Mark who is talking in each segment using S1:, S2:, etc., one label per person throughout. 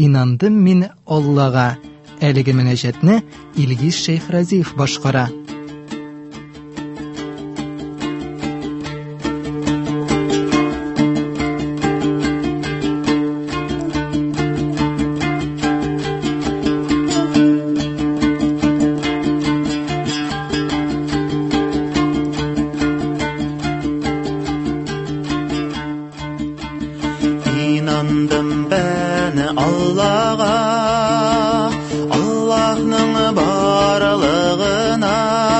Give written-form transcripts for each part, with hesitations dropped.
S1: «Инандым мин Аллага». Әлеге мөнәҗәтне Илгиз Шейхразиев башкара.
S2: İnandım ben Allah'a, Allah'ның barlığına,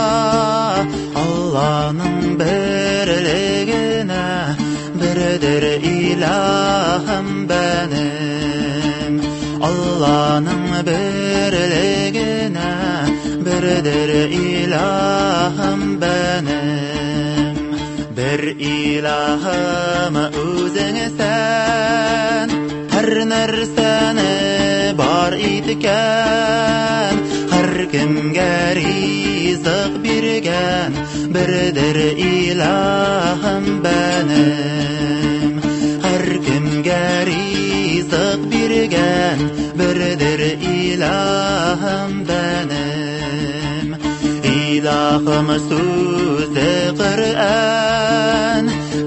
S2: Allah'ның birligine, birdir ilahım benim. Allah'ның birligine, birdir ilahım benim. Bir ilahım özün sen, her nerseni bar itken, her kimge rizık birgen, birdir ilahım benim. Her kimge rizık birgen, birdir ilahım benim. İlahım sözü Kur'an,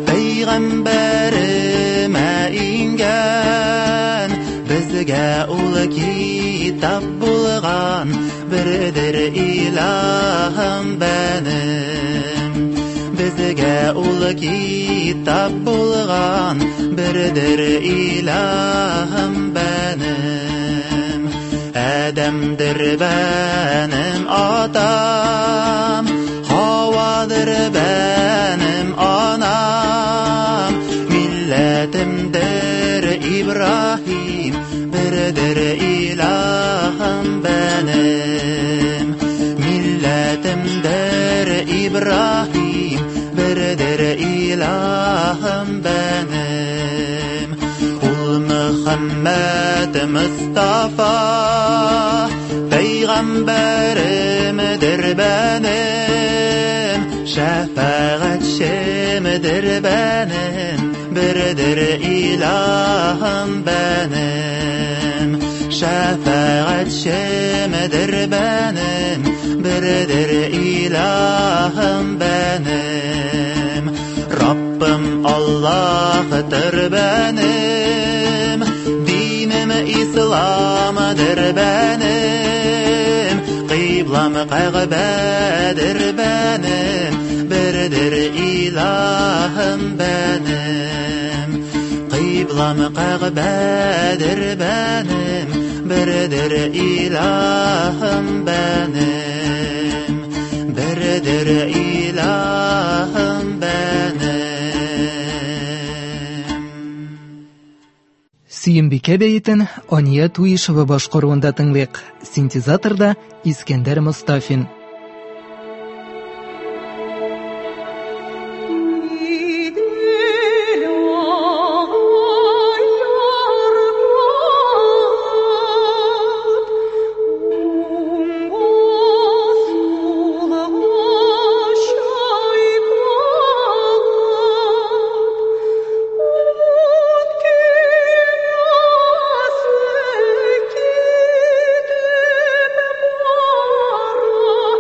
S2: Peygamberime ingen, bizge ul kitap bulgan, birdir ilahım benim. Bizge ul kitap bulgan, birdir ilahım benim. Ademdir benim atam, Havadır benim anam, milletimdir İbrahim, birdir ilahım benim. Milletimdir İbrahim, birdir ilahım benim. Ul Muhammed Mustafa, Peygamberimdir benim. Şefaatçimdir benim, birdir ilahım benim. Şefaatçimdir benim, birdir ilahım benim. Rabbim Allah'tır benim, dinim İslam'dır benim. Kıblam Kabe'dir benim, birdir ilahım benim. Kıblam Kabe'dir benim, birdir ilahım benim. Birdir ilahım benim.
S1: Сөембикә бәйтен Ания Туишева башкаруында тыңлыйк. Синтезаторда Искәндәр Мостафин.
S3: Oh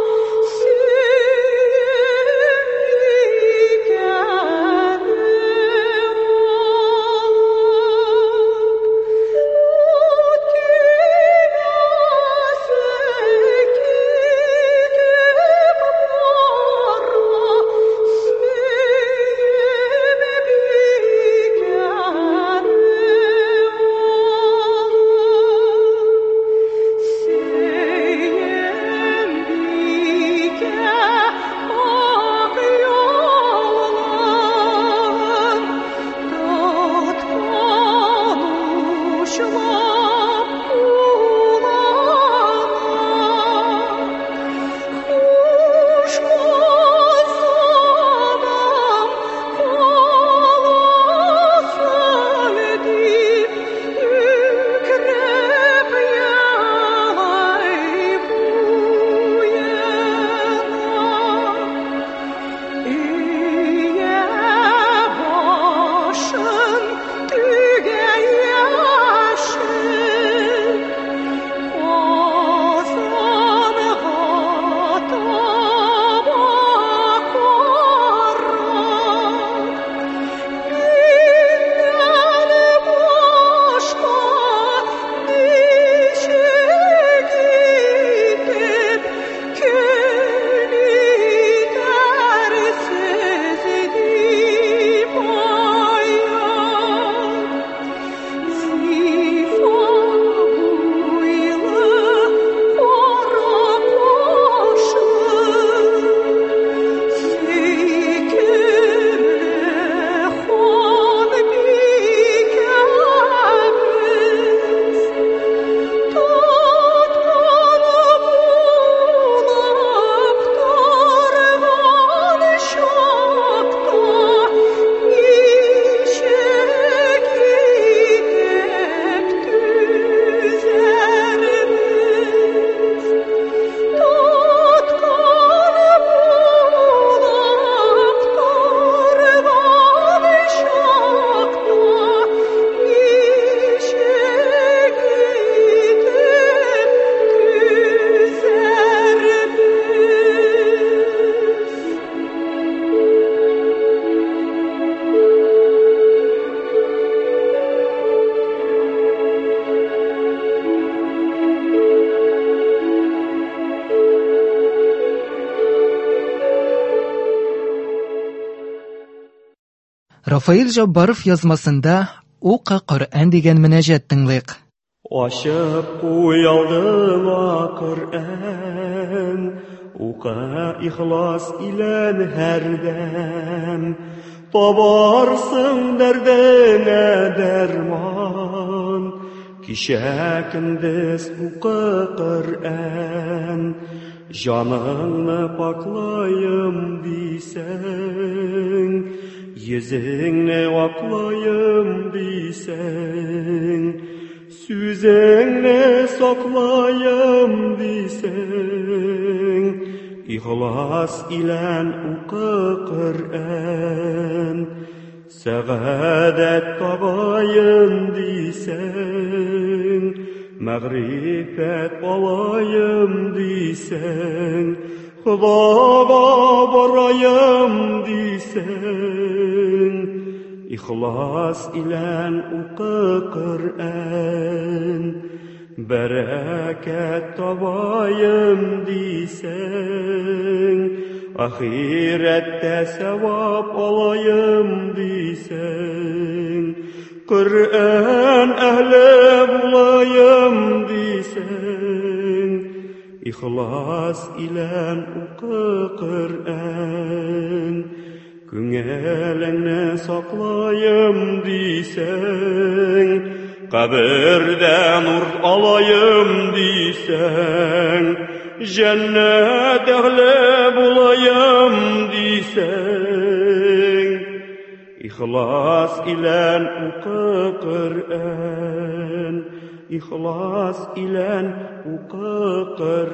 S1: Рафаил Жаббаров язмасында «Ука Коръән» дигән мөнәҗәт тыңлыйк.
S3: Ашып куй алдыңа Коръән, ука ихлас илен һәрдәм, табарсың дәрдеңә дәрман. Кичә көндез ука Коръән, жаныңны паклайым дисәң, йөзеңне ваклайым дисәң, сүзеңне саклайым дисәң, ихлас илән ука Коръән, сәгадәт табайым дисәң, мәгърифәт алайым дисәң, Худага барайым дисәң, ихлас илән ука Коръән, бәрәкәт табайым дисәң, ахирәттә савап алайым дисәң, Коръән әһле булайым дисәң, ихлас илән ука Коръән, күңелеңне саклайым дисәң, кабердә нур алайым дисәң, җәннәт әһле булайым дисәң, ихлас илән ука Коръән, ихлас илән ука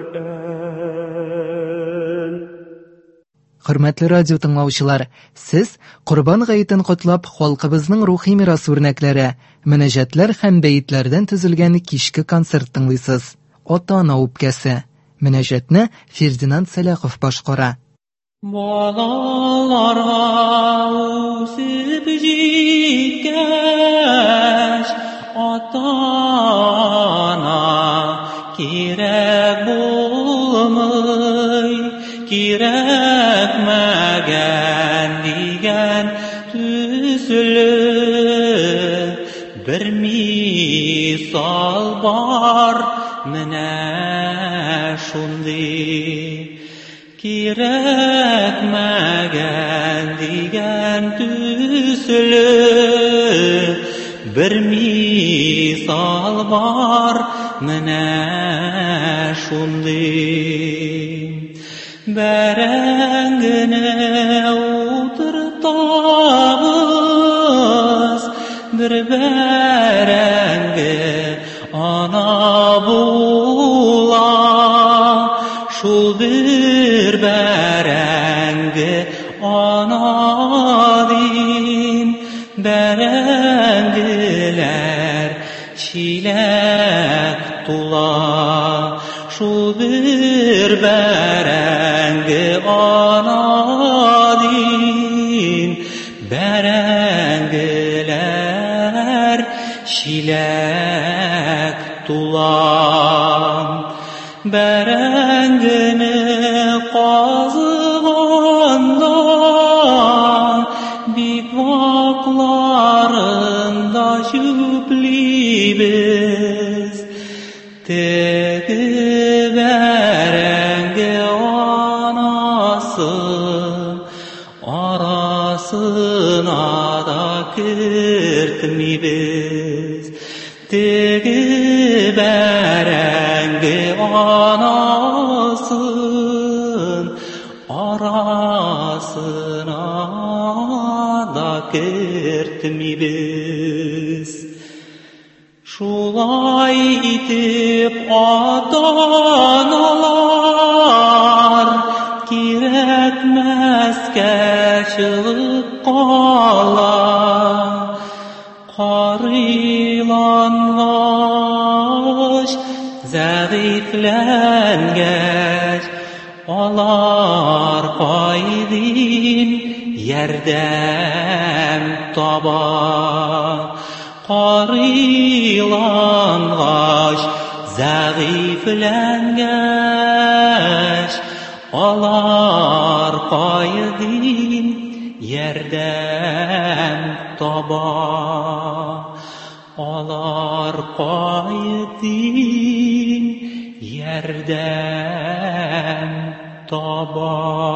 S3: Коръән.
S1: Хөрмәтле радио тыңлаучылар, сез Корбан гаетен котлап халкыбызның рухи мирас үрнәкләре, мөнәҗәтләр һәм бәйетләрдән төзелгән кичке концерт тыңлыйсыз. Ата-ана үпкәсе. Мөнәҗәтне Фердинанд Сәләхов башкара.
S4: Балаларга үсеп җиткәч, ата-ана кирәк булмый, кирәкмәгән дигән төсле бер мисал бар, менә шундый. Кирәкмәгән дигән төсле бер мисал бар, менә шундый. Бәрәңгене утыртабыз, бер бәрәңге ана була, шул бер бәрәңге ана дин, бәрәңгеләр чиләк тула, шул бер бәрәңге ана дин, бәрәңгеләр чиләк тула. Бәрәңгене казыганда бик вакларында чүплибез, теге бәрәңге анасы арасына да кертмибез, теге бәрәңге анасын арасына да кертмибез. Шулай итеп ата-аналар кирәкмәскә чыгып кала, карыйлангач, зәгыйфләнгәч, алар кайдин ярдәм таба. Карыйлангач, зәгыйфләнгәч, алар кайдин ярдәм таба. Алар кайдин ярдәм таба.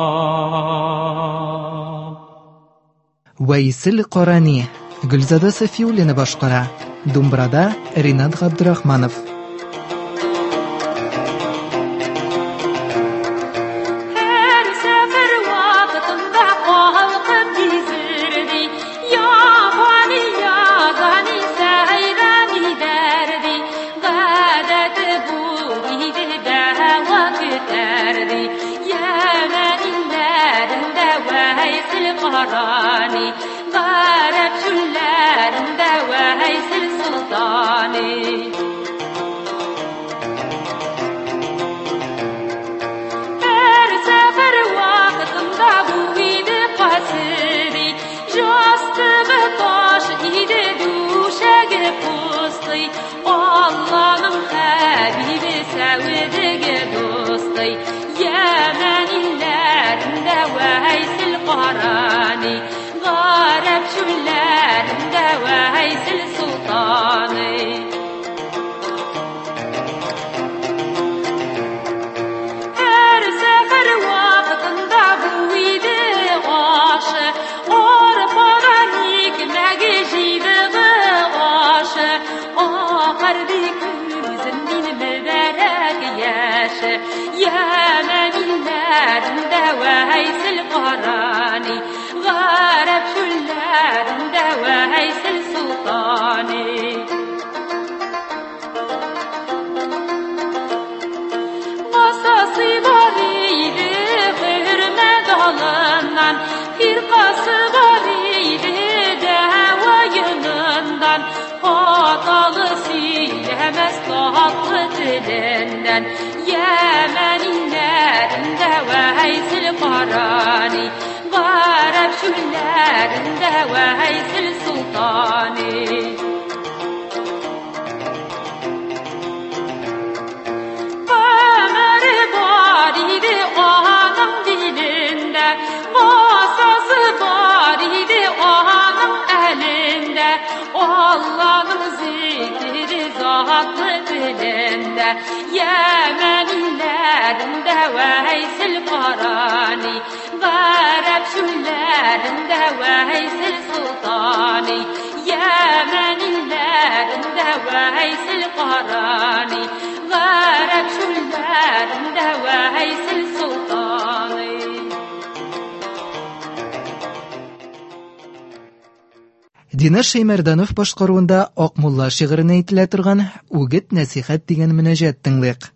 S1: Вәйсел Карани, Гөлзада Сафиуллина башкара. Думбрада Ринат Габдрахманов. Дина Шәймәрданов башкаруында Акмулла шигыренә әйтелә торган «Үгет нәсихәт» дигән мөнәҗәт тыңлыйк.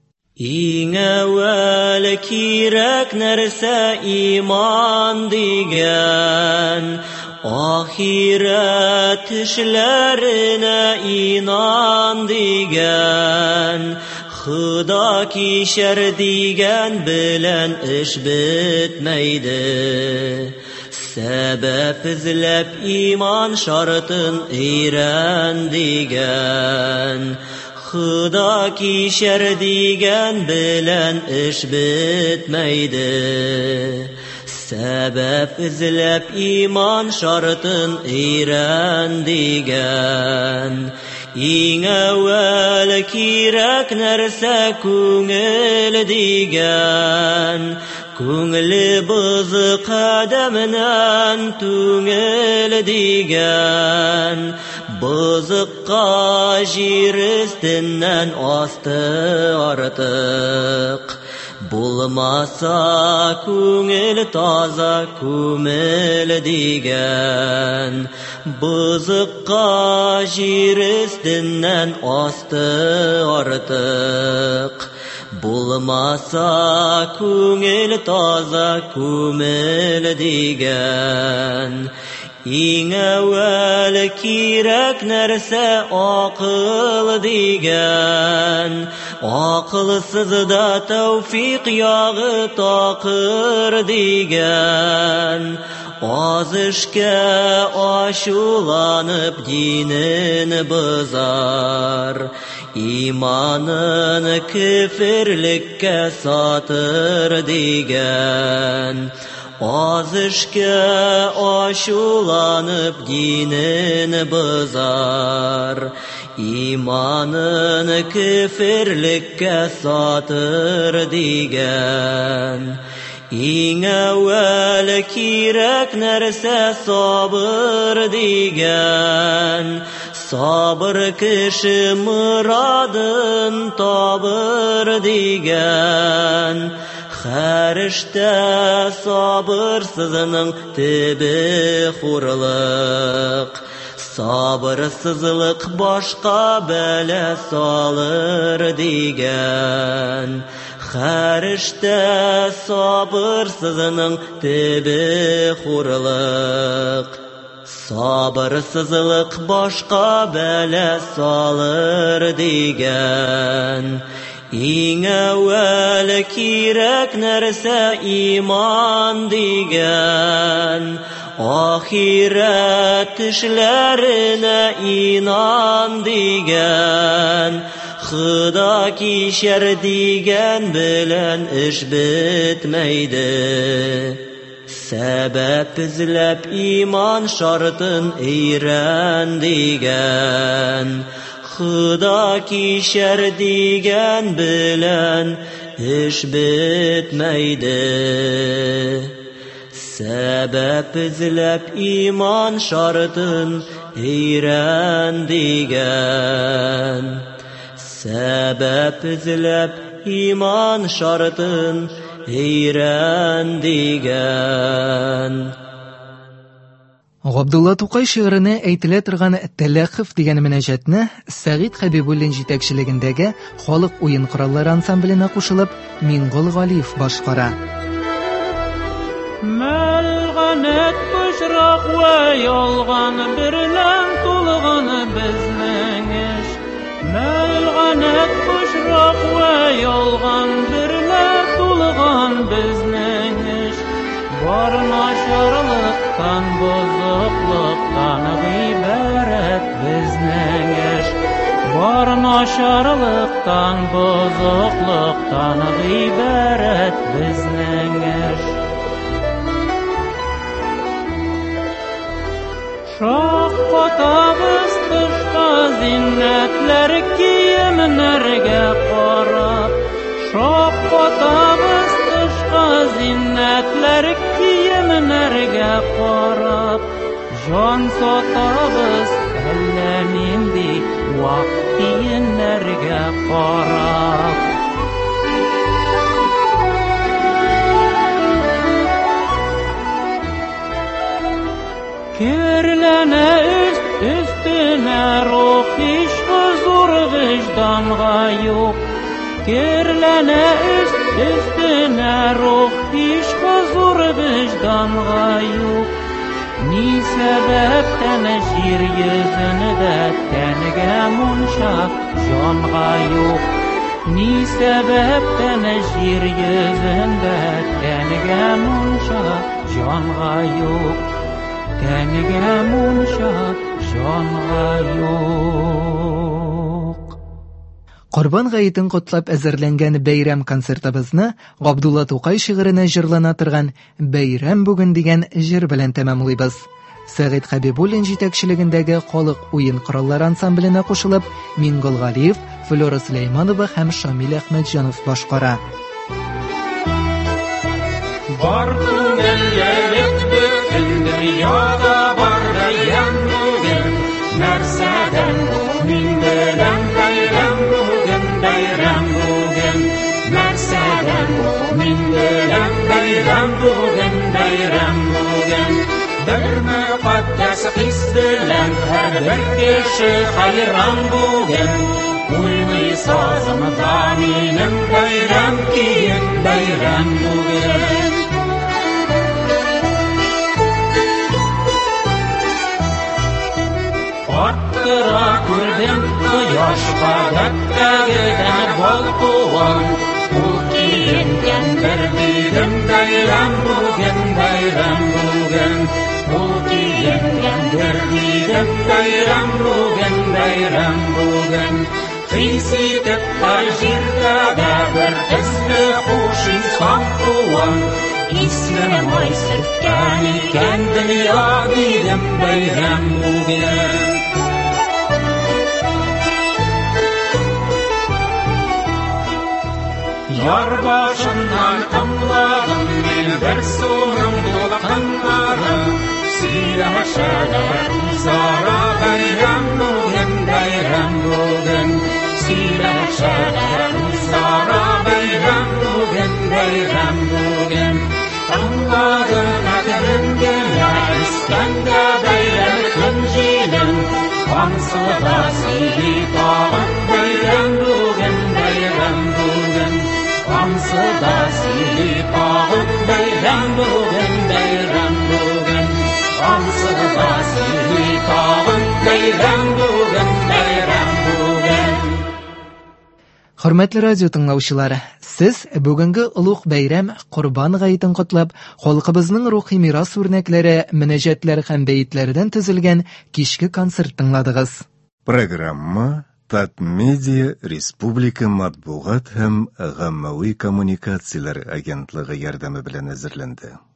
S5: Иң әүвәл кирәк нәрсә иман дигән, ахирәт эшләренә инан дигән, Худа кичәр дигән белән эш бетмәйде. Сәбәп эзләп иман шартын өйрән дигән, Худа кичәр дигән белән эш бетмәйде. Сәбәп эзләп иман шартын өйрән дигән. Иң әүвәл кирәк нәрсә күңел дигән, Күңеле бызык адәмнән түңел дигән, Бызыкка җир өстеннән асты артык. Булмаса күңел таза күмел дигән, Бызыкка җир өстеннән асты артык. Булмаса күңел таза күмел дигән. Иң әүвәл кирәк нәрсә акыл дигән, Акылсызда тәүфиq ягы тақыр дигән. Аз эшкә ачуланып динен бозар, Иманын кефирлеккә сатыр дигән. аз ішке ашуланып динін бызар, иманын кефірлікке сатыр деген. Иң әуәл кирәк нәрсә сабыр деген. Sabır kişi muradın tabır digen. Her işte sabırsızının tibi hurlık. Sabırsızlık başka bela salır digen. Her işte sabırsızının tibi hurlık. Sabırsızlık başka bela salır digen. İң әуәл кирәк нәрсә иман диген. Ахирәт эшләренә инан диген. Худа кичәр диген белән эш бетмәйде. Сәбәп эзләп иман шартын өйрән диген. Худа кичәр диген белән эш бетмәйде. Сәбәп эзләп иман шартын өйрән диген. Сәбәп эзләп иман шартын өйрән диген.
S1: Габдулла Тукай шигыренә әйтелә торган «Тәләхиф» дигән мөнәҗәтне Сәгыйд Хәбибуллин җитәкчелегендәге халык уен кораллары ансамбленә кушылып, Мингол Галиев башкара.
S4: Мәлганәт пычрак вә ялган берлән тулган безнең эш. Мәлганәт пычрак вә ялган берлән тулган безнең эш. Бар начарлыктан, бозыклыктан гыйбарәт безнең эш. Бар начарлыктан, бозыклыктан гыйбарәт безнең эш. Шаккатабыз тышка зиннәтләр киемнәргә карап. Шаккатабыз тышка зиннәтләр киемнәргә карап. Җан сатабыз әллә нинди вак киемнәргә карап. Кирләнә өстенә рух, һич хозур вижданга юк. Кирләнә өстенә рух, һич хозур вижданга юк. Ни сәбәптән җир йөзендә тәнгә мунча җанга юк. Ни сәбәптән җир йөзендә тәнгә мунча җанга юк. Тәнгә мунча җанга юк.
S1: Корбан гаетен котлап әзерләнгән бәйрәм концертыбызны Габдулла Тукай шигыренә җырлана торган «Бәйрәм бүген» дигән җыр белән тәмамлыйбыз. Сәгыйд Хәбибуллин җитәкчелегендәге халык уен кораллары ансамбленә кушылып, Мингол Галиев, Флора Сөләйманова һәм Шамил Әхмәтҗанов башкара.
S4: Бар күңеллек бөтен дөньяда бар бәйрәм бүген. Нәрсәдән мин белән бәйрәм бүген, бәйрәм бүген. Нәрсәдән мин белән бәйрәм бүген, бәйрәм бүген. Бер мөкатдәс хис белән һәр кеше хайран бүген. Уйный сазымда минем бәйрәм киен, бәйрәм бүген. Аттыра күрдем кояшка дәттәгедән балкуан. Ул киенгән бер бүген, бәйрәм бүген, бәйрәм бүген. Ул киенгән бер бүген, бәйрәм бүген, бәйрәм бүген. Хис итеп һәр җирдә бер төсле хуш инсан куан. ислем ай сөрткән икән дөнья дигән бәйрәм бүген. Яр башыннан тыңладым мин бер суның дулкыннарын, сөйләшәләр үзара бәйрәм бүген, бәйрәм бүген. Сөйләшәләр үзара бәйрәм бүген, бәйрәм бүген. Тыңладым әкрен генә искәндә бәйрәм җилен, аңсыда сөйли тагын бәйрәм бүген, бәйрәм бүген. Аңсыда сөйли тагын бәйрәм бүген, бәйрәм бүген. Аңсыда сөйли тагын бәйрәм бүген, бәйрәм бүген.
S1: Хөрмәтле радио тыңлаучылар, сез бүгенге улуг бәйрәм Курбан гаетен котлап, халкыбызның рухи мирас үрнәкләре, мөнәҗәтләр һәм бәйтләрдән төзелгән кичке концерт тыңладыгыз.
S6: Программа Татмедиа Республика матбугат һәм гаммәви коммуникацияләр агентлыгы ярдәме белән әзерләнде.